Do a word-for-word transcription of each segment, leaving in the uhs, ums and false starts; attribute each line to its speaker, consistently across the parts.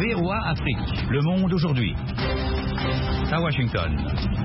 Speaker 1: V O A Afrique, Le Monde aujourd'hui. À Washington.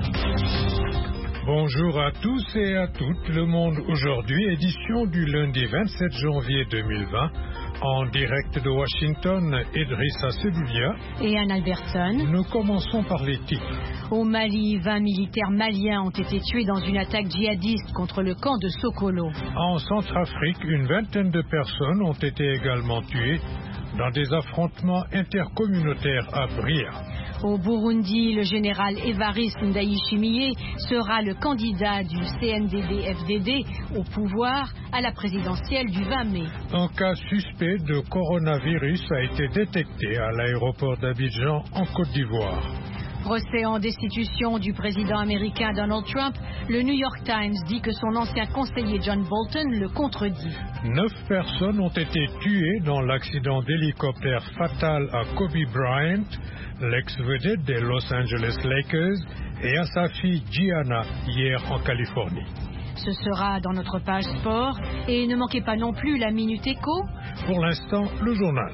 Speaker 2: Bonjour à tous et à toutes, Le Monde aujourd'hui, édition du lundi vingt-sept janvier deux mille vingt. En direct de Washington, Idrissa Seloulia
Speaker 3: et Anne Albertson.
Speaker 2: Nous commençons par les titres.
Speaker 3: Au Mali, vingt militaires maliens ont été tués dans une attaque djihadiste contre le camp de Sokolo.
Speaker 2: En Centrafrique, une vingtaine de personnes ont été également tuées dans des affrontements intercommunautaires à Bria.
Speaker 3: Au Burundi, le général Évariste Ndayishimiye sera le candidat du C N D D F D D au pouvoir à la présidentielle du vingt mai.
Speaker 2: Un cas suspect de coronavirus a été détecté à l'aéroport d'Abidjan en Côte d'Ivoire.
Speaker 3: Procès en destitution du président américain Donald Trump, le New York Times dit que son ancien conseiller John Bolton le contredit.
Speaker 2: Neuf personnes ont été tuées dans l'accident d'hélicoptère fatal à Kobe Bryant, l'ex-vedette des Los Angeles Lakers, et à sa fille Gianna hier en Californie.
Speaker 3: Ce sera dans notre page sport et ne manquez pas non plus la Minute Éco.
Speaker 2: Pour l'instant, le journal.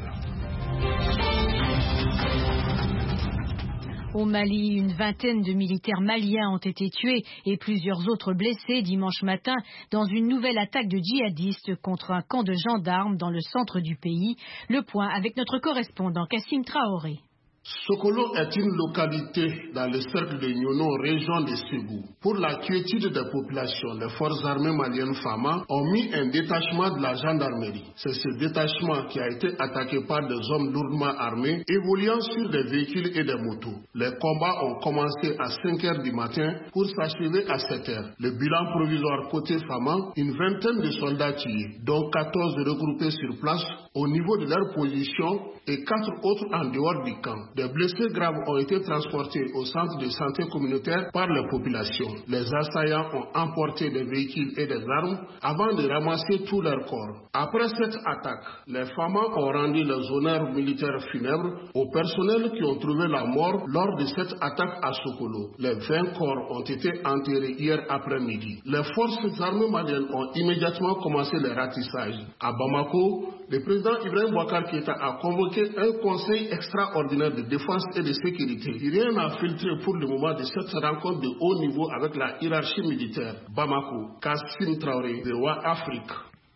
Speaker 3: Au Mali, une vingtaine de militaires maliens ont été tués et plusieurs autres blessés dimanche matin dans une nouvelle attaque de djihadistes contre un camp de gendarmes dans le centre du pays. Le point avec notre correspondant Kassim Traoré.
Speaker 4: Sokolo est une localité dans le cercle de Nyono, région de Ségou. Pour la quiétude des populations, les forces armées maliennes FAMA ont mis un détachement de la gendarmerie. C'est ce détachement qui a été attaqué par des hommes lourdement armés, évoluant sur des véhicules et des motos. Les combats ont commencé à cinq heures du matin pour s'achever à sept heures. Le bilan provisoire côté FAMA, une vingtaine de soldats tués, dont quatorze regroupés sur place au niveau de leur position et quatre autres en dehors du camp. Des blessés graves ont été transportés au centre de santé communautaire par la population. Les assaillants ont emporté des véhicules et des armes avant de ramasser tous leurs corps. Après cette attaque, les FAMA ont rendu les honneurs militaires funèbres aux personnels qui ont trouvé la mort lors de cette attaque à Sokolo. Les vingt corps ont été enterrés hier après-midi. Les forces armées maliennes ont immédiatement commencé les ratissages. À Bamako, le président Ibrahim Boubacar Keïta a convoqué un conseil extraordinaire de défense et de sécurité. Rien n'a filtré pour le moment de cette rencontre de haut niveau avec la hiérarchie militaire. Bamako, Kassim Traoré, V O A Afrique.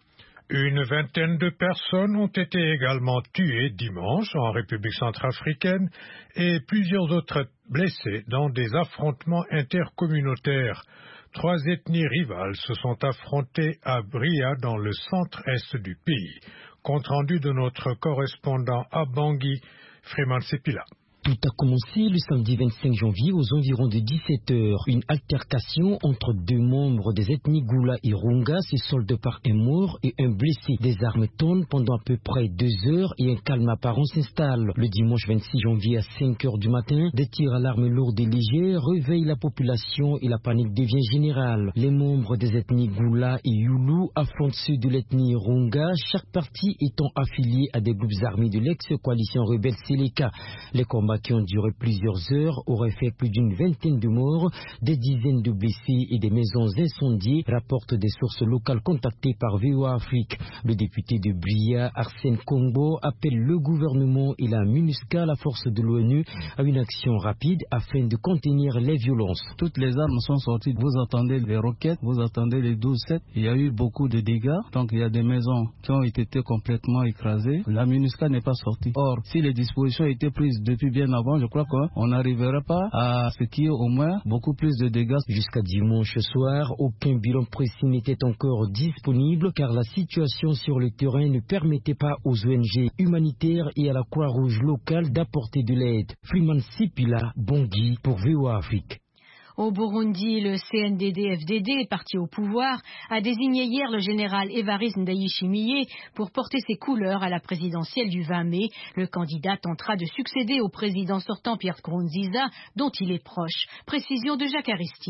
Speaker 2: Une vingtaine de personnes ont été également tuées dimanche en République centrafricaine et plusieurs autres blessés dans des affrontements intercommunautaires. Trois ethnies rivales se sont affrontées à Bria dans le centre-est du pays. Compte rendu de notre correspondant à Bangui, Freeman Sepila.
Speaker 5: Tout a commencé le samedi vingt-cinq janvier aux environs de dix-sept heures. Une altercation entre deux membres des ethnies Goula et Runga se solde par un mort et un blessé. Des armes tonnent pendant à peu près deux heures et un calme apparent s'installe. Le dimanche vingt-six janvier à cinq heures du matin, des tirs à l'arme lourde et légère réveillent la population et la panique devient générale. Les membres des ethnies Goula et Youlou affrontent ceux de l'ethnie Runga, chaque parti étant affilié à des groupes armés de l'ex-coalition rebelle Seleka. Les combats qui ont duré plusieurs heures auraient fait plus d'une vingtaine de morts, des dizaines de blessés et des maisons incendiées, rapportent des sources locales contactées par V O A Afrique. Le député de Bria, Arsène Kombo, appelle le gouvernement et la MINUSCA, la force de l'ONU, à une action rapide afin de contenir les violences.
Speaker 6: Toutes les armes sont sorties. Vous entendez les roquettes, vous entendez les douze sept. Il y a eu beaucoup de dégâts. Donc il y a des maisons qui ont été complètement écrasées. La MINUSCA n'est pas sortie. Or, si les dispositions étaient prises depuis bien avant, je crois qu'on n'arriverait pas à ce qu'il y ait au moins beaucoup plus de dégâts.
Speaker 5: Jusqu'à dimanche soir, aucun bilan précis n'était encore disponible car la situation sur le terrain ne permettait pas aux O N G humanitaires et à la Croix-Rouge locale d'apporter de l'aide. Freeman Sipila, Bangui pour V O A Afrique.
Speaker 3: Au Burundi, le C N D D F D D, parti au pouvoir, a désigné hier le général Évariste Ndayishimiye pour porter ses couleurs à la présidentielle du vingt mai. Le candidat tentera de succéder au président sortant Pierre Nkurunziza, dont il est proche. Précision de Jacques Aristide.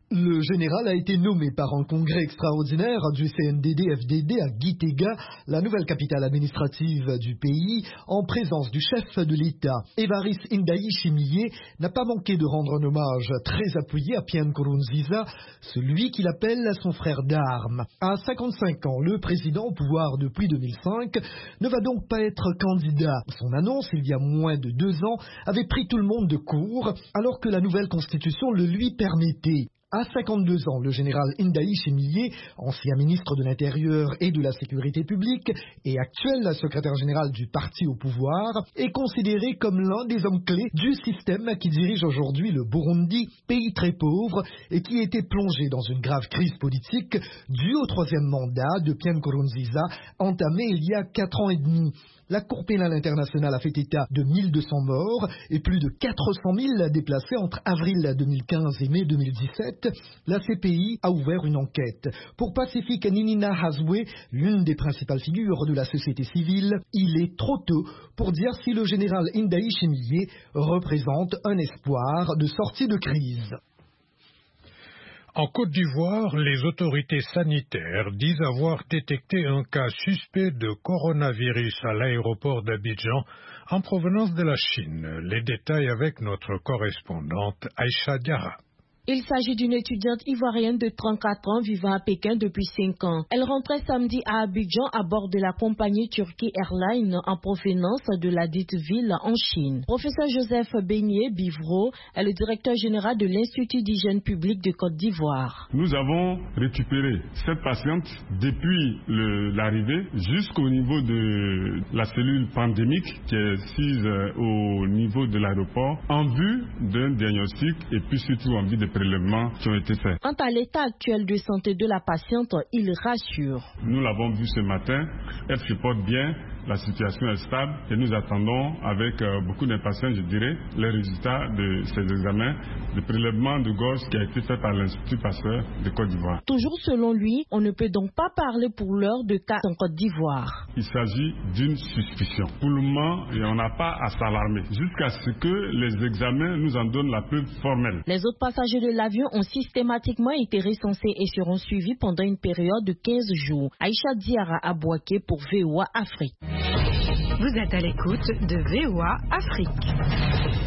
Speaker 7: Le général a été nommé par un congrès extraordinaire du C N D D F D D à Gitega, la nouvelle capitale administrative du pays, en présence du chef de l'État. Évariste Ndayishimiye n'a pas manqué de rendre un hommage très appuyé à Pierre Nkurunziza, celui qu'il appelle son frère d'armes. À cinquante-cinq ans, le président au pouvoir depuis deux mille cinq ne va donc pas être candidat. Son annonce, il y a moins de deux ans, avait pris tout le monde de court, alors que la nouvelle constitution le lui permettait. À cinquante-deux ans, le général Ndayishimiye, ancien ministre de l'Intérieur et de la Sécurité publique et actuel secrétaire général du parti au pouvoir, est considéré comme l'un des hommes clés du système qui dirige aujourd'hui le Burundi, pays très pauvre et qui était plongé dans une grave crise politique due au troisième mandat de Pierre Nkurunziza, entamé il y a quatre ans et demi. La Cour pénale internationale a fait état de mille deux cents morts et plus de quatre cent mille déplacés entre avril deux mille quinze et mai deux mille dix-sept. La C P I a ouvert une enquête. Pour Pacifique Ninina Hazwe, l'une des principales figures de la société civile, il est trop tôt pour dire si le général Ndayishimiye représente un espoir de sortie de crise.
Speaker 2: En Côte d'Ivoire, les autorités sanitaires disent avoir détecté un cas suspect de coronavirus à l'aéroport d'Abidjan en provenance de la Chine. Les détails avec notre correspondante Aïcha Diarra.
Speaker 8: Il s'agit d'une étudiante ivoirienne de trente-quatre ans vivant à Pékin depuis cinq ans. Elle rentrait samedi à Abidjan à bord de la compagnie Turkey Airlines en provenance de la dite ville en Chine. Professeur Joseph Beignet Bivro est le directeur général de l'Institut d'hygiène publique de Côte d'Ivoire.
Speaker 9: Nous avons récupéré cette patiente depuis le, l'arrivée jusqu'au niveau de la cellule pandémique qui est sise au niveau de l'aéroport en vue d'un diagnostic et puis surtout en vue de prélèvements qui ont été faits.
Speaker 8: Quant à l'état actuel de santé de la patiente, il rassure.
Speaker 9: Nous l'avons vu ce matin, elle se porte bien, la situation est stable et nous attendons avec euh, beaucoup d'impatience, je dirais, les résultats de ces examens de prélèvement de gorge qui a été fait par l'Institut Pasteur de Côte d'Ivoire.
Speaker 8: Toujours selon lui, on ne peut donc pas parler pour l'heure de cas en Côte d'Ivoire.
Speaker 9: Il s'agit d'une suspicion. Pour le moment, on n'a pas à s'alarmer jusqu'à ce que les examens nous en donnent la preuve formelle.
Speaker 8: Les autres passagers de l'avion ont systématiquement été recensés et seront suivis pendant une période de quinze jours. Aïcha Diarra Abouaké pour V O A Afrique.
Speaker 3: Vous êtes à l'écoute de V O A Afrique.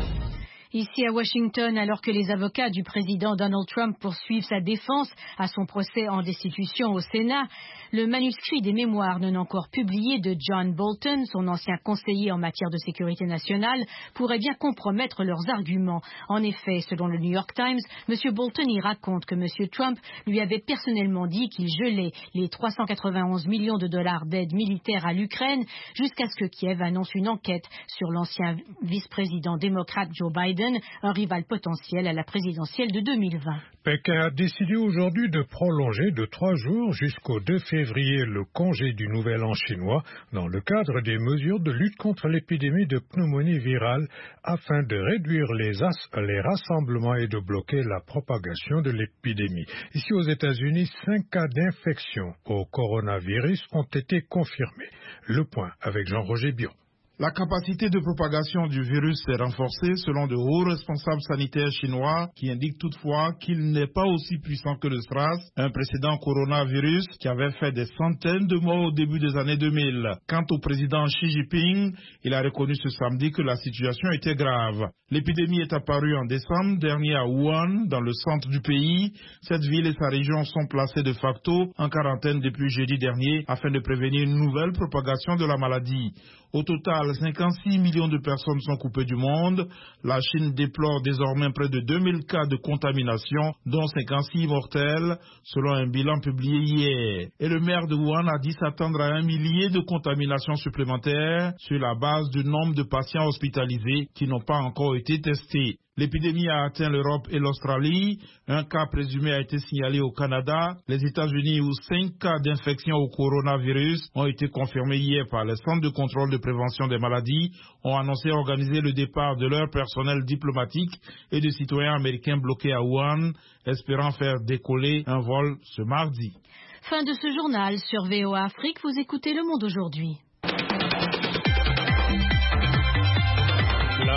Speaker 3: Ici à Washington, alors que les avocats du président Donald Trump poursuivent sa défense à son procès en destitution au Sénat, le manuscrit des mémoires non encore publié de John Bolton, son ancien conseiller en matière de sécurité nationale, pourrait bien compromettre leurs arguments. En effet, selon le New York Times, M. Bolton y raconte que M. Trump lui avait personnellement dit qu'il gelait les trois cent quatre-vingt-onze millions de dollars d'aide militaire à l'Ukraine jusqu'à ce que Kiev annonce une enquête sur l'ancien vice-président démocrate Joe Biden, un rival potentiel à la présidentielle de deux mille vingt.
Speaker 2: Pékin a décidé aujourd'hui de prolonger de trois jours jusqu'au deux février le congé du Nouvel An chinois dans le cadre des mesures de lutte contre l'épidémie de pneumonie virale afin de réduire les, as- les rassemblements et de bloquer la propagation de l'épidémie. Ici aux États-Unis, cinq cas d'infection au coronavirus ont été confirmés. Le point avec Jean-Roger Bion.
Speaker 10: La capacité de propagation du virus s'est renforcée selon de hauts responsables sanitaires chinois qui indiquent toutefois qu'il n'est pas aussi puissant que le SRAS, un précédent coronavirus qui avait fait des centaines de morts au début des années deux mille. Quant au président Xi Jinping, il a reconnu ce samedi que la situation était grave. L'épidémie est apparue en décembre dernier à Wuhan, dans le centre du pays. Cette ville et sa région sont placées de facto en quarantaine depuis jeudi dernier afin de prévenir une nouvelle propagation de la maladie. Au total, cinquante-six millions de personnes sont coupées du monde. La Chine déplore désormais près de deux mille cas de contamination, dont cinquante-six mortels, selon un bilan publié hier. Et le maire de Wuhan a dit s'attendre à un millier de contaminations supplémentaires sur la base du nombre de patients hospitalisés qui n'ont pas encore été testés. L'épidémie a atteint l'Europe et l'Australie. Un cas présumé a été signalé au Canada. Les États-Unis, où cinq cas d'infection au coronavirus ont été confirmés hier par les centres de contrôle de prévention des maladies, ont annoncé organiser le départ de leur personnel diplomatique et de citoyens américains bloqués à Wuhan, espérant faire décoller un vol ce mardi.
Speaker 3: Fin de ce journal sur V O A Afrique. Vous écoutez Le Monde aujourd'hui.
Speaker 2: La minute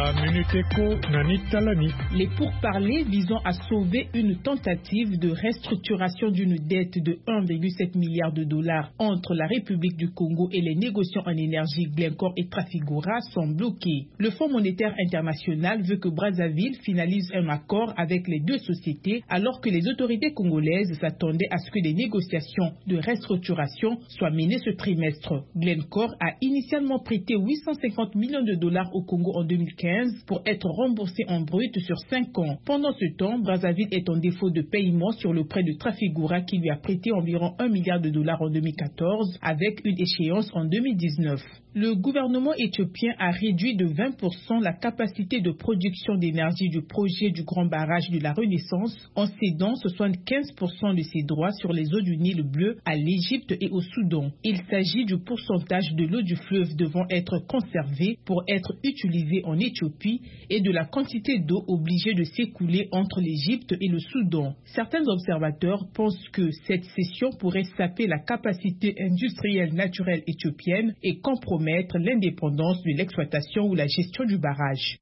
Speaker 2: Minute Éco, Nani Talani.
Speaker 11: Les pourparlers visant à sauver une tentative de restructuration d'une dette de un virgule sept milliard de dollars entre la République du Congo et les négociants en énergie Glencore et Trafigura sont bloqués. Le Fonds monétaire international veut que Brazzaville finalise un accord avec les deux sociétés alors que les autorités congolaises s'attendaient à ce que des négociations de restructuration soient menées ce trimestre. Glencore a initialement prêté huit cent cinquante millions de dollars au Congo en deux mille quinze pour être remboursé en brut sur cinq ans. Pendant ce temps, Brazzaville est en défaut de paiement sur le prêt de Trafigura qui lui a prêté environ un milliard de dollars en deux mille quatorze avec une échéance en deux mille dix-neuf. Le gouvernement éthiopien a réduit de vingt pour cent la capacité de production d'énergie du projet du Grand Barrage de la Renaissance en cédant soixante-quinze pour cent de ses droits sur les eaux du Nil bleu à l'Égypte et au Soudan. Il s'agit du pourcentage de l'eau du fleuve devant être conservée pour être utilisée en Éthiopie et de la quantité d'eau obligée de s'écouler entre l'Égypte et le Soudan. Certains observateurs pensent que cette cession pourrait saper la capacité industrielle naturelle éthiopienne et compromettre l'indépendance de l'exploitation ou la gestion du barrage.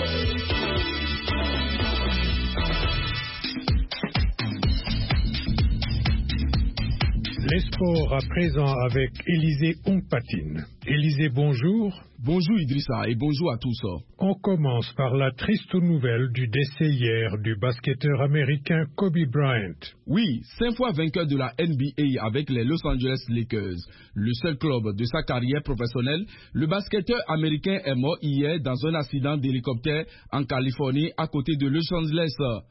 Speaker 2: Les sports à présent avec Élisée Ompatine. Élisée, bonjour.
Speaker 12: Bonjour Idrissa et bonjour à tous.
Speaker 2: On commence par la triste nouvelle du décès hier du basketteur américain Kobe Bryant.
Speaker 12: Oui, cinq fois vainqueur de la N B A avec les Los Angeles Lakers, le seul club de sa carrière professionnelle, le basketteur américain est mort hier dans un accident d'hélicoptère en Californie à côté de Los Angeles.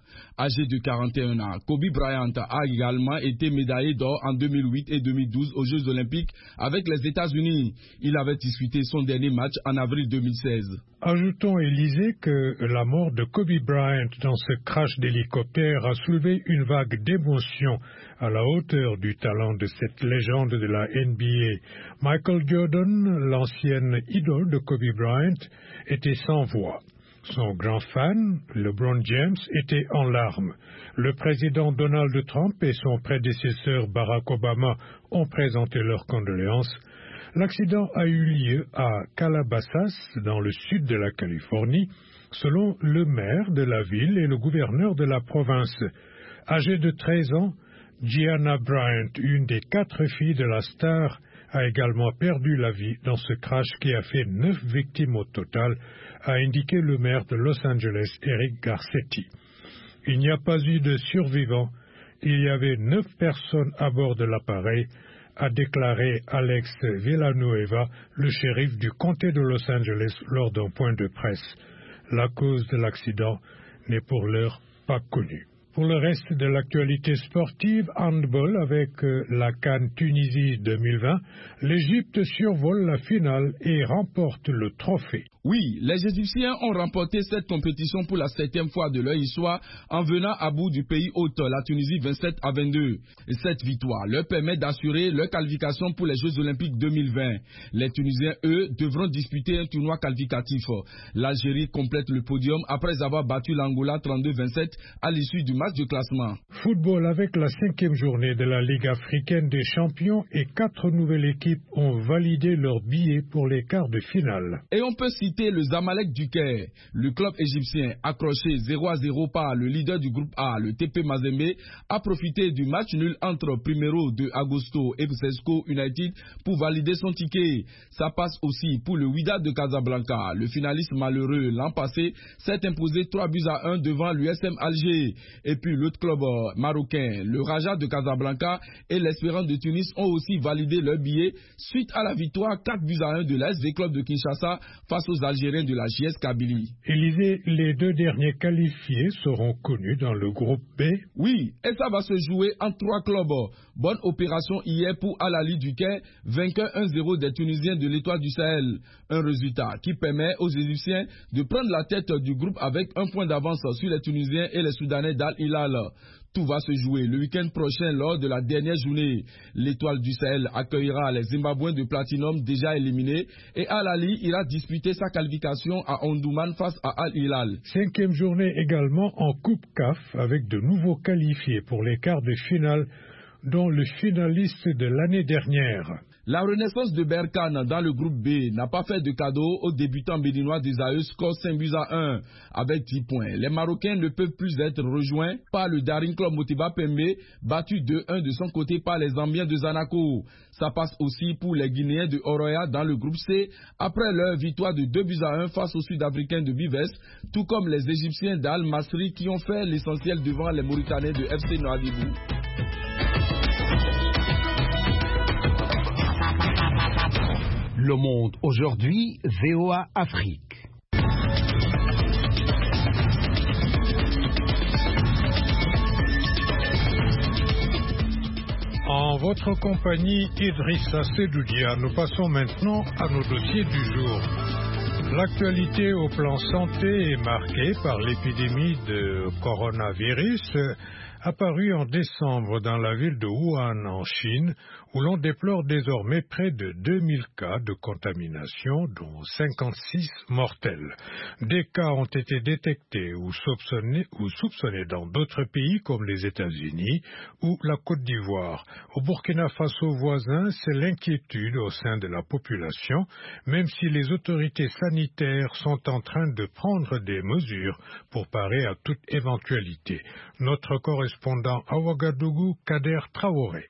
Speaker 12: Âgé de quarante et un ans, Kobe Bryant a également été médaillé d'or en deux mille huit et deux mille douze aux Jeux Olympiques avec les États-Unis. Il avait disputé son dernier match en avril deux mille seize.
Speaker 2: Ajoutons, Élisée, que la mort de Kobe Bryant dans ce crash d'hélicoptère a soulevé une vague d'émotion à la hauteur du talent de cette légende de la N B A. Michael Jordan, l'ancienne idole de Kobe Bryant, était sans voix. Son grand fan, LeBron James, était en larmes. Le président Donald Trump et son prédécesseur Barack Obama ont présenté leurs condoléances. L'accident a eu lieu à Calabasas, dans le sud de la Californie, selon le maire de la ville et le gouverneur de la province. Âgée de treize ans, Gianna Bryant, une des quatre filles de la star, a également perdu la vie dans ce crash qui a fait neuf victimes au total, a indiqué le maire de Los Angeles, Eric Garcetti. Il n'y a pas eu de survivants, il y avait neuf personnes à bord de l'appareil, a déclaré Alex Villanueva, le shérif du comté de Los Angeles, lors d'un point de presse. La cause de l'accident n'est pour l'heure pas connue. Pour le reste de l'actualité sportive, handball avec euh, la CAN Tunisie deux mille vingt, l'Égypte survole la finale et remporte le trophée.
Speaker 12: Oui, les Égyptiens ont remporté cette compétition pour la septième fois de leur histoire en venant à bout du pays hôte, la Tunisie vingt-sept à vingt-deux. Et cette victoire leur permet d'assurer leur qualification pour les Jeux Olympiques deux mille vingt. Les Tunisiens, eux, devront disputer un tournoi qualificatif. L'Algérie complète le podium après avoir battu l'Angola trente-deux à vingt-sept à l'issue du match de classement.
Speaker 2: Football avec la cinquième journée de la Ligue africaine des champions et quatre nouvelles équipes ont validé leur billet pour les quarts de finale.
Speaker 12: Et on peut citer le Zamalek du Caire. Le club égyptien, accroché zéro à zéro par le leader du groupe A, le T P Mazembe, a profité du match nul entre Primero de Agosto et Sesco United pour valider son ticket. Ça passe aussi pour le Wydad de Casablanca. Le finaliste malheureux l'an passé s'est imposé trois buts à un devant l'U S M Alger. Et puis l'autre club marocain, le Raja de Casablanca et l'Espérance de Tunis ont aussi validé leur billet suite à la victoire quatre buts à un de l'A S V Club de Kinshasa face aux Algériens de la J S Kabylie.
Speaker 2: Élisée, les deux derniers qualifiés seront connus dans le groupe B.
Speaker 12: Oui, et ça va se jouer en trois clubs. Bonne opération hier pour Al Ahly du Caire, vainqueur un zéro des Tunisiens de l'Étoile du Sahel. Un résultat qui permet aux Égyptiens de prendre la tête du groupe avec un point d'avance sur les Tunisiens et les Soudanais d'Al Hilal. Tout va se jouer le week-end prochain lors de la dernière journée. L'Étoile du Sahel accueillera les Zimbabwéens de Platinum déjà éliminés et Al Ahly ira disputer sa qualification à Omdurman face à Al Hilal.
Speaker 2: Cinquième journée également en Coupe C A F avec de nouveaux qualifiés pour les quarts de finale, dont le finaliste de l'année dernière.
Speaker 12: La renaissance de Berkane dans le groupe B n'a pas fait de cadeau aux débutants béninois des A E, score cinq buts à un avec dix points. Les Marocains ne peuvent plus être rejoints par le Daring Club Motiba Pembe, battu deux un de son côté par les Zambiens de Zanaco. Ça passe aussi pour les Guinéens de Oroya dans le groupe C, après leur victoire de deux buts à un face aux Sud-Africains de Bives, tout comme les Égyptiens d'Al Masri qui ont fait l'essentiel devant les Mauritaniens de F C Nouadhibou.
Speaker 13: Le Monde aujourd'hui, V O A Afrique.
Speaker 2: En votre compagnie, Idrissa Sedoudia, nous passons maintenant à nos dossiers du jour. L'actualité au plan santé est marquée par l'épidémie de coronavirus apparue en décembre dans la ville de Wuhan en Chine, où l'on déplore désormais près de deux mille cas de contamination, dont cinquante-six mortels. Des cas ont été détectés ou soupçonnés, ou soupçonnés dans d'autres pays comme les États-Unis ou la Côte d'Ivoire. Au Burkina Faso voisin, c'est l'inquiétude au sein de la population, même si les autorités sanitaires sont en train de prendre des mesures pour parer à toute éventualité. Notre correspondant à Ouagadougou, Kader Traoré.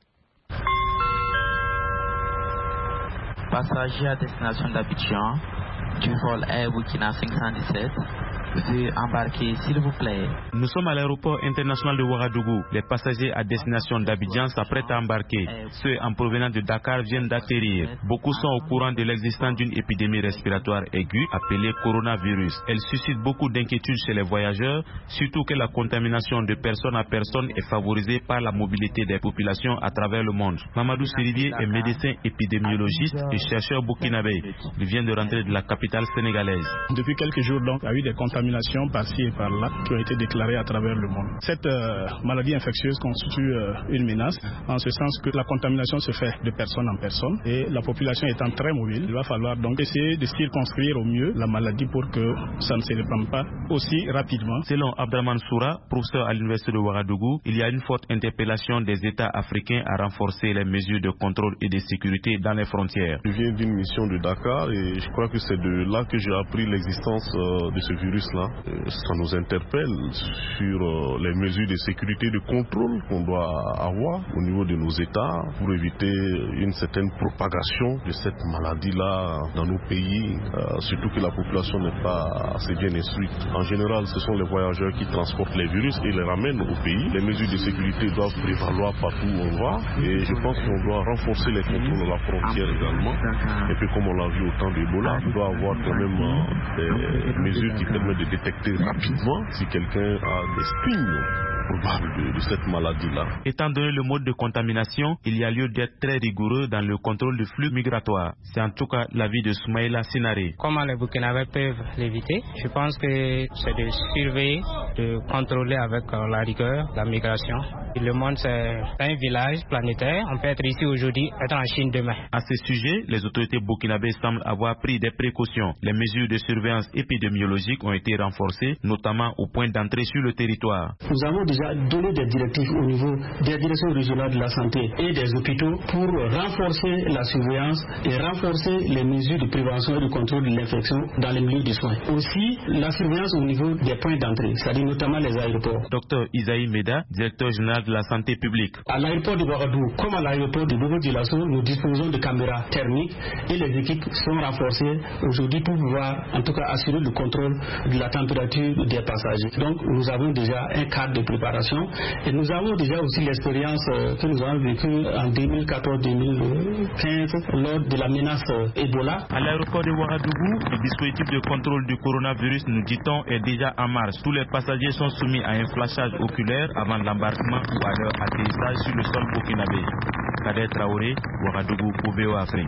Speaker 14: Passager à destination d'Abidjan du vol Air Burkina cinq cent dix-sept. Veuillez embarquer, s'il vous plaît.
Speaker 15: Nous sommes à l'aéroport international de Ouagadougou. Les passagers à destination d'Abidjan s'apprêtent à embarquer. Ceux en provenance de Dakar viennent d'atterrir. Beaucoup sont au courant de l'existence d'une épidémie respiratoire aiguë appelée coronavirus. Elle suscite beaucoup d'inquiétudes chez les voyageurs, surtout que la contamination de personne à personne est favorisée par la mobilité des populations à travers le monde. Mamadou Serivier est médecin épidémiologiste et chercheur burkinabé. Il vient de rentrer de la capitale sénégalaise.
Speaker 16: Depuis quelques jours, donc, il y a eu des contaminations par-ci et par-là qui ont été déclarées à travers le monde. Cette euh, maladie infectieuse constitue euh, une menace en ce sens que la contamination se fait de personne en personne et la population étant très mobile, il va falloir donc essayer de circonscrire au mieux la maladie pour que ça ne se répande pas aussi rapidement.
Speaker 15: Selon Abdraman Soura, professeur à l'université de Ouagadougou, il y a une forte interpellation des États africains à renforcer les mesures de contrôle et de sécurité dans les frontières.
Speaker 17: Je viens d'une mission de Dakar et je crois que c'est de là que j'ai appris l'existence euh, de ce virus-là. Ça nous interpelle sur euh, les mesures de sécurité et de contrôle qu'on doit avoir au niveau de nos États pour éviter une certaine propagation de cette maladie-là dans nos pays, euh, surtout que la population n'est pas assez bien instruite. En général, ce sont les voyageurs qui transportent les virus et les ramènent au pays. Les mesures de sécurité doivent prévaloir partout où on va et je pense qu'on doit renforcer les contrôles à la frontière également. Et puis comme on l'a vu au temps d'Ebola, on doit avoir quand même euh, des mesures qui permettent de détecter rapidement si quelqu'un a des signes probables de, de cette maladie-là.
Speaker 15: Étant donné le mode de contamination, il y a lieu d'être très rigoureux dans le contrôle du flux migratoire. C'est en tout cas l'avis de Soumaïla Sinare.
Speaker 18: Comment les Burkinabés peuvent l'éviter? Je pense que c'est de surveiller, de contrôler avec la rigueur la migration. Et le monde, c'est un village planétaire. On peut être ici aujourd'hui, être en Chine demain.
Speaker 15: À ce sujet, les autorités burkinabées semblent avoir pris des précautions. Les mesures de surveillance épidémiologique ont été renforcées, notamment au point d'entrée sur le territoire.
Speaker 19: Nous avons déjà donné des directives au niveau des directions régionales de la santé et des hôpitaux pour renforcer la surveillance et renforcer les mesures de prévention et de contrôle de l'infection dans les milieux de soins. Aussi, la surveillance au niveau des points d'entrée, c'est-à-dire notamment les aéroports.
Speaker 15: Docteur Isaïe Meda, directeur général de la santé publique.
Speaker 19: À l'aéroport de Ouagadougou, comme à l'aéroport de Bobo-Dioulasso, nous disposons de caméras thermiques et les équipes sont renforcées aujourd'hui pour pouvoir en tout cas assurer le contrôle de la température des passagers. Donc nous avons déjà un cadre de préparation et nous avons déjà aussi l'expérience que nous avons vécue en deux mille quatorze deux mille quinze lors de la menace Ebola.
Speaker 15: À l'aéroport de Ouagadougou, le dispositif de contrôle du coronavirus, nous dit-on, est déjà en marche. Tous les passagers sont soumis à un flashage oculaire avant l'embarquement ou à leur atterrissage sur le sol burkinabé. Kader Traoré, Ouagadougou pour V O A Afrique.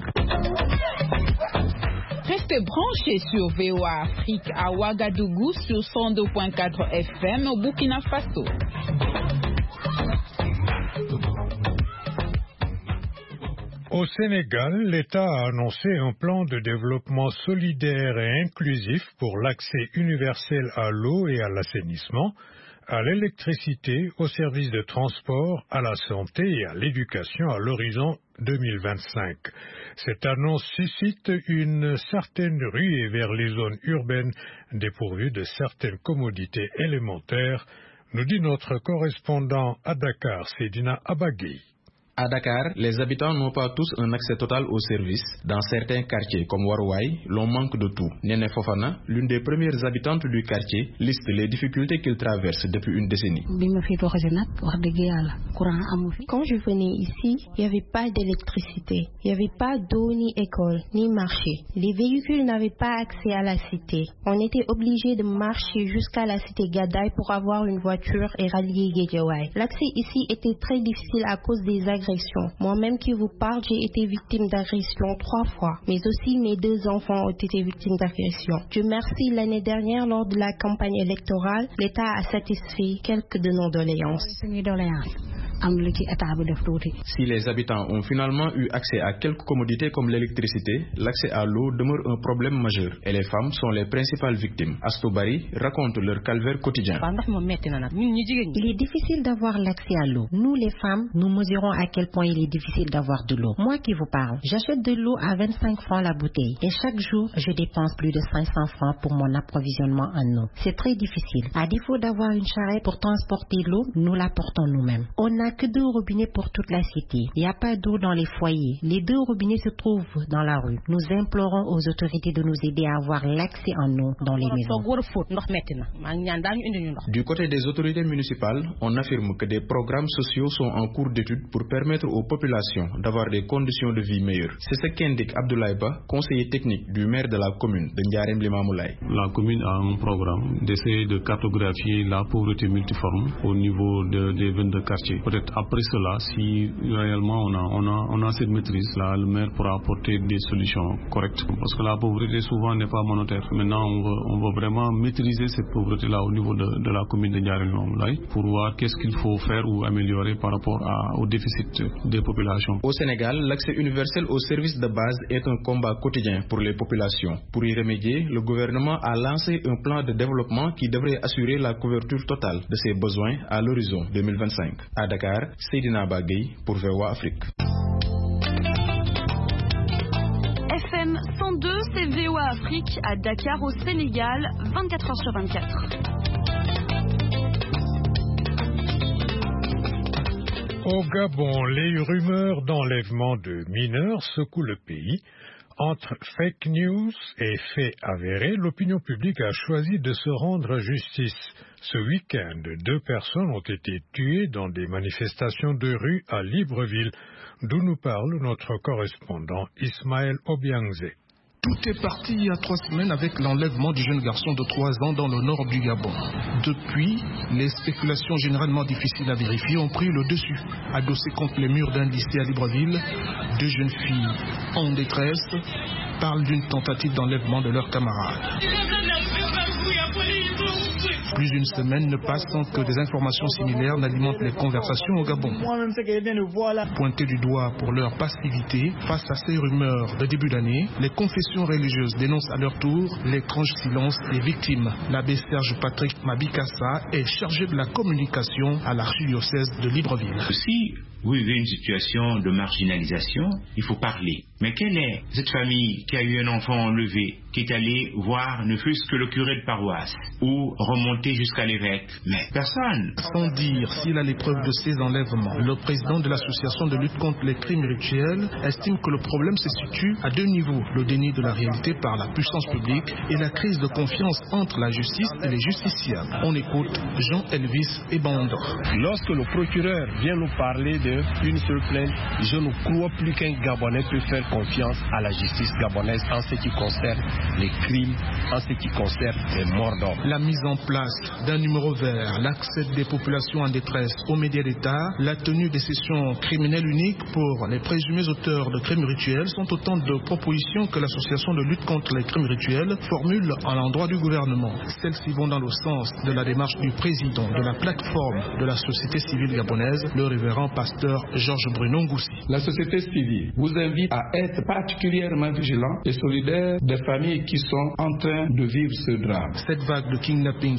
Speaker 11: Restez branchés sur V O A Afrique à Ouagadougou sur cent deux point quatre F M au Burkina Faso.
Speaker 2: Au Sénégal, l'État a annoncé un plan de développement solidaire et inclusif pour l'accès universel à l'eau et à l'assainissement, à l'électricité, aux services de transport, à la santé et à l'éducation à l'horizon deux mille vingt-cinq. Cette annonce suscite une certaine ruée vers les zones urbaines dépourvues de certaines commodités élémentaires, nous dit notre correspondant à Dakar, Seydina Abagui.
Speaker 20: À Dakar, les habitants n'ont pas tous un accès total aux services. Dans certains quartiers comme Warouaï, l'on manque de tout. Nene Fofana, l'une des premières habitantes du quartier, liste les difficultés qu'ils traversent depuis une décennie.
Speaker 21: Quand je venais ici, il n'y avait pas d'électricité, il n'y avait pas d'eau, ni école, ni marché. Les véhicules n'avaient pas accès à la cité. On était obligé de marcher jusqu'à la cité Gadaï pour avoir une voiture et rallier Guédiawaye. L'accès ici était très difficile à cause des agressions. Moi-même qui vous parle, j'ai été victime d'agression trois fois, mais aussi mes deux enfants ont été victimes d'agression. Dieu merci, l'année dernière, lors de la campagne électorale, l'État a satisfait quelques de nos doléances.
Speaker 20: Si les habitants ont finalement eu accès à quelques commodités comme l'électricité, l'accès à l'eau demeure un problème majeur et les femmes sont les principales victimes. Astobari raconte leur calvaire quotidien.
Speaker 22: Il est difficile d'avoir l'accès à l'eau. Nous les femmes, nous mesurons à quel point il est difficile d'avoir de l'eau. Moi qui vous parle, j'achète de l'eau à vingt-cinq francs la bouteille et chaque jour je dépense plus de cinq cents francs pour mon approvisionnement en eau. C'est très difficile. À défaut d'avoir une charrette pour transporter l'eau, nous la portons nous-mêmes. On n'a que deux robinets pour toute la cité. Il n'y a pas d'eau dans les foyers. Les deux robinets se trouvent dans la rue. Nous implorons aux autorités de nous aider à avoir l'accès en eau dans les maisons.
Speaker 20: Du côté des autorités municipales, on affirme que des programmes sociaux sont en cours d'étude pour permettre aux populations d'avoir des conditions de vie meilleures. C'est ce qu'indique Abdoulaye Ba, conseiller technique du maire de la commune de Ndiarème Limamoulaye.
Speaker 23: La commune a un programme d'essayer de cartographier la pauvreté multiforme au niveau de, des vingt-deux quartiers. Peut-être après cela, si réellement on a, on a, on a cette maîtrise, là, le maire pourra apporter des solutions correctes. Parce que la pauvreté souvent n'est pas monétaire. Maintenant, on veut, on veut vraiment maîtriser cette pauvreté-là au niveau de, de la commune de Ndiarème Limamoulaye pour voir qu'est-ce qu'il faut faire ou améliorer par rapport à, au déficit des populations.
Speaker 20: Au Sénégal, l'accès universel aux services de base est un combat quotidien pour les populations. Pour y remédier, le gouvernement a lancé un plan de développement qui devrait assurer la couverture totale de ses besoins à l'horizon deux mille vingt-cinq. À Dakar, Seydina Bagay pour V O A Afrique.
Speaker 24: F M cent deux, c'est V O A Afrique à Dakar au Sénégal, vingt-quatre heures sur vingt-quatre.
Speaker 2: Au Gabon, les rumeurs d'enlèvement de mineurs secouent le pays. Entre fake news et faits avérés, l'opinion publique a choisi de se rendre à justice. Ce week-end, deux personnes ont été tuées dans des manifestations de rue à Libreville, d'où nous parle notre correspondant Ismaël Obiangze.
Speaker 25: Tout est parti il y a trois semaines avec l'enlèvement du jeune garçon de trois ans dans le nord du Gabon. Depuis, les spéculations généralement difficiles à vérifier ont pris le dessus. Adossées contre les murs d'un lycée à Libreville, deux jeunes filles en détresse parlent d'une tentative d'enlèvement de leurs camarades. Plus d'une semaine ne passe sans que des informations similaires n'alimentent les conversations au Gabon. Pointés du doigt pour leur passivité face à ces rumeurs de début d'année, les confessions religieuses dénoncent à leur tour l'étrange silence des victimes. L'abbé Serge Patrick Mabikassa est chargé de la communication à l'archidiocèse de Libreville.
Speaker 26: Si vous vivez une situation de marginalisation, il faut parler. Mais quelle est cette famille qui a eu un enfant enlevé, qui est allée voir ne fût-ce que le curé de paroisse ou remonter jusqu'à l'évêque? Mais personne.
Speaker 25: Sans dire s'il a les preuves de ces enlèvements, le président de l'association de lutte contre les crimes rituels estime que le problème se situe à deux niveaux. Le déni de la réalité par la puissance publique et la crise de confiance entre la justice et les justiciables. On écoute Jean-Elvis Ebandre.
Speaker 27: Lorsque le procureur vient nous parler d'une seule plainte, je ne crois plus qu'un Gabonais peut faire confiance à la justice gabonaise en ce qui concerne les crimes, en ce qui concerne les morts d'hommes.
Speaker 25: La mise en place d'un numéro vert, l'accès des populations en détresse aux médias d'État, la tenue des sessions criminelles uniques pour les présumés auteurs de crimes rituels sont autant de propositions que l'association de lutte contre les crimes rituels formule à l'endroit du gouvernement. Celles-ci vont dans le sens de la démarche du président de la plateforme de la société civile gabonaise, le révérend pasteur Georges Bruno Ngoussi.
Speaker 28: La société civile vous invite à être particulièrement vigilant et solidaire des familles qui sont en train de vivre ce drame.
Speaker 25: Cette vague de kidnapping supposée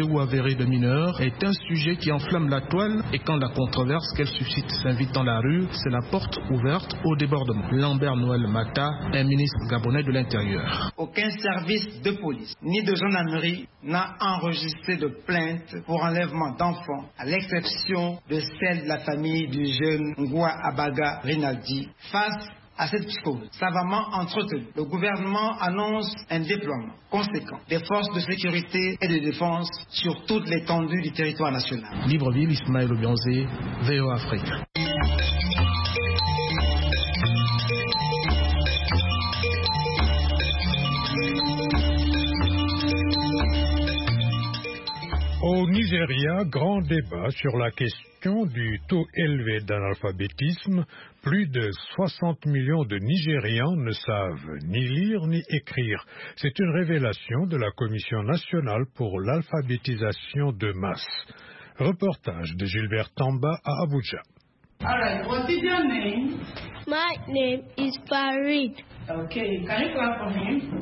Speaker 25: suspectés ou avérés de mineurs est un sujet qui enflamme la toile et quand la controverse qu'elle suscite s'invite dans la rue, c'est la porte ouverte au débordement. Lambert Noël Mata, un ministre gabonais de l'Intérieur.
Speaker 1: Aucun service de police ni de gendarmerie n'a enregistré de plainte pour enlèvement d'enfants, à l'exception de celle de la famille du jeune Ngoua Abaga Rinaldi. Face à cette cause savamment entretenue, le gouvernement annonce un déploiement conséquent des forces de sécurité et de défense sur toute l'étendue du territoire national.
Speaker 25: Libreville, Ismaël Obianzé, V O A Afrique.
Speaker 2: Au Nigeria, grand débat sur la question du taux élevé d'analphabétisme. Plus de soixante millions de Nigérians ne savent ni lire ni écrire. C'est une révélation de la Commission nationale pour l'alphabétisation de masse. Reportage de Gilbert Tamba à Abuja.
Speaker 4: All right, what is your name?
Speaker 5: My name is Farid.
Speaker 4: Okay, can you clap for him?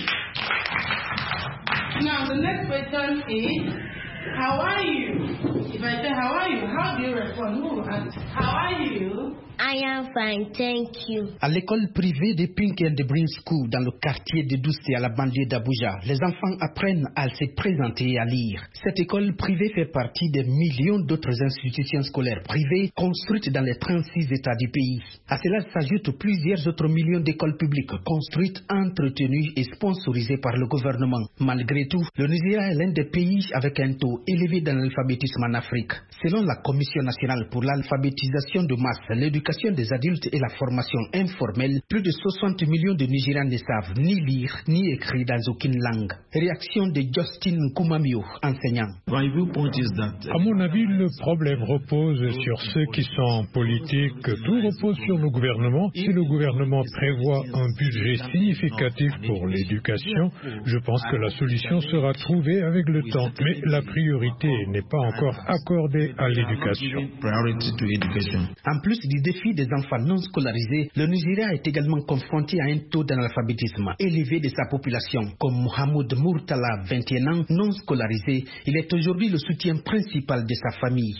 Speaker 4: Now, the next question is, how are you? If I say, how are you? How do you respond? Who asks, how are you?
Speaker 5: I am fine, thank you.
Speaker 6: À l'école privée de Pink and Brin School dans le quartier de Doucet à la banlieue d'Abuja, les enfants apprennent à se présenter et à lire. Cette école privée fait partie des millions d'autres institutions scolaires privées construites dans les trente-six États du pays. À cela s'ajoutent plusieurs autres millions d'écoles publiques construites, entretenues et sponsorisées par le gouvernement. Malgré tout, le Nigeria est l'un des pays avec un taux élevé d'analphabétisme en Afrique. Selon la Commission nationale pour l'alphabétisation de masse, l'éducation des adultes et la formation informelle, plus de soixante millions de Nigérians ne savent ni lire ni écrire dans aucune langue. Réaction de Justin Kumamio, enseignant.
Speaker 2: À mon avis, le problème repose sur ceux qui sont en politique. Tout repose sur le gouvernement. Si le gouvernement prévoit un budget significatif pour l'éducation, je pense que la solution sera trouvée avec le temps. Mais la priorité n'est pas encore accordée à l'éducation.
Speaker 6: En plus du défi des enfants non scolarisés, le Nigeria est également confronté à un taux d'analphabétisme élevé de sa population. Comme Mohamed Murtala, vingt et un ans, non scolarisé, il est aujourd'hui le soutien principal de sa famille.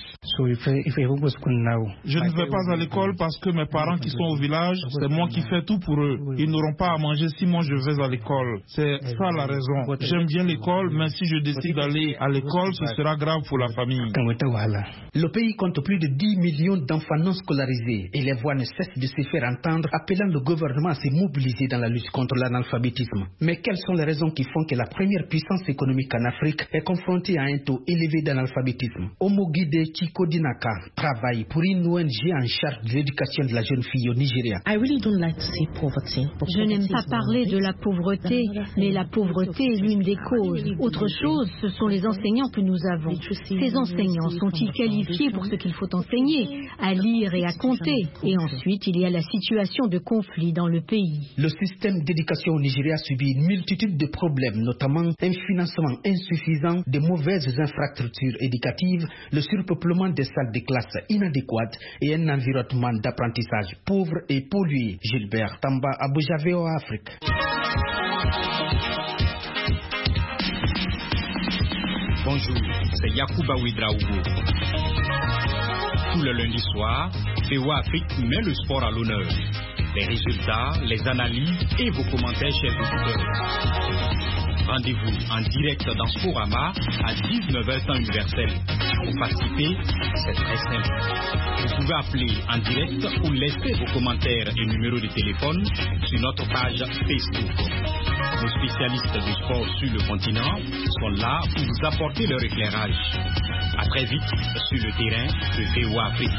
Speaker 25: Je ne vais pas à l'école parce que mes parents qui sont au village, c'est moi qui fais tout pour eux. Ils n'auront pas à manger si moi je vais à l'école. C'est ça la raison. J'aime bien l'école, mais si je décide d'aller à l'école, ce sera grave pour la famille.
Speaker 6: Le pays compte plus de dix millions d'enfants non scolarisés et les voix ne cessent de se faire entendre, appelant le gouvernement à se mobiliser dans la lutte contre l'analphabétisme. Mais quelles sont les raisons qui font que la première puissance économique en Afrique est confrontée à un taux élevé d'analphabétisme? Omogide Chikodinaka travaille pour une O N G en charge de l'éducation de la jeune fille au Nigeria.
Speaker 3: Je n'aime pas parler de la pauvreté, mais la pauvreté est l'une des causes. Autre chose, ce sont les enseignants que nous avons. Ces enseignants sont-ils qualifiés pour ce qu'il faut enseigner, à lire et à compter? Et ensuite, il y a la situation de conflit dans le pays.
Speaker 6: Le système d'éducation au Nigeria subit une multitude de problèmes, notamment un financement insuffisant, de mauvaises infrastructures éducatives, le surpeuplement des salles de classe inadéquates et un environnement d'apprentissage pauvre et pollué. Gilbert Tamba, Abuja, V O A Afrique.
Speaker 7: Bonjour, c'est Yacouba Ouedraogo. Tout le lundi soir, V O A Afrique met le sport à l'honneur. Les résultats, les analyses et vos commentaires, chers auditeurs. Rendez-vous en direct dans Sporama à dix-neuf heures temps universel. Pour participer, c'est très simple. Vous pouvez appeler en direct ou laisser vos commentaires et numéros de téléphone sur notre page Facebook. Nos spécialistes du sport sur le continent sont là pour vous apporter leur éclairage. À très vite sur le terrain de V O A Afrique.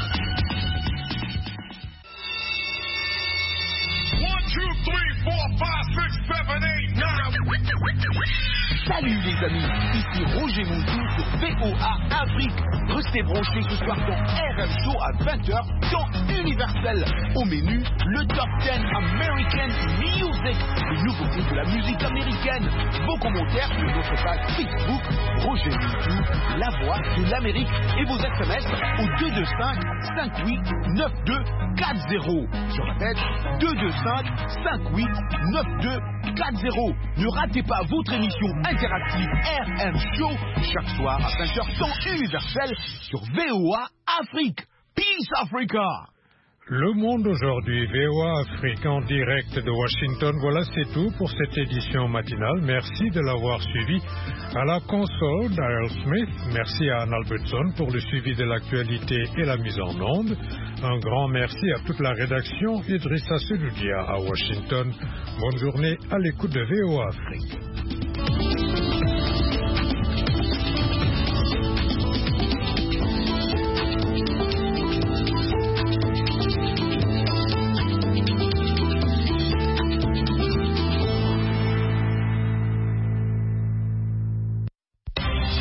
Speaker 8: Salut les amis, ici Roger Montou sur V O A Afrique. Restez branchés ce soir dans R M Show à vingt heures dans Universel. Au menu, le Top dix American Music, les nouveautés de la musique américaine. Vos commentaires sur notre page Facebook, Roger Montou, la voix de l'Amérique. Et vos S M S au deux deux cinq, cinq huit, neuf deux quatre zéro. Je répète, deux deux cinq, cinq huit, neuf deux quatre zéro. Ne ratez pas votre émission interactif R M Show chaque soir à vingt heures temps universel sur V O A Afrique. Peace Africa!
Speaker 2: Le monde aujourd'hui, V O A Afrique en direct de Washington. Voilà, c'est tout pour cette édition matinale. Merci de l'avoir suivi. À la console, Daryl Smith. Merci à Anne Albertson pour le suivi de l'actualité et la mise en onde. Un grand merci à toute la rédaction. Idrissa Sedoudia à Washington. Bonne journée à l'écoute de V O A Afrique.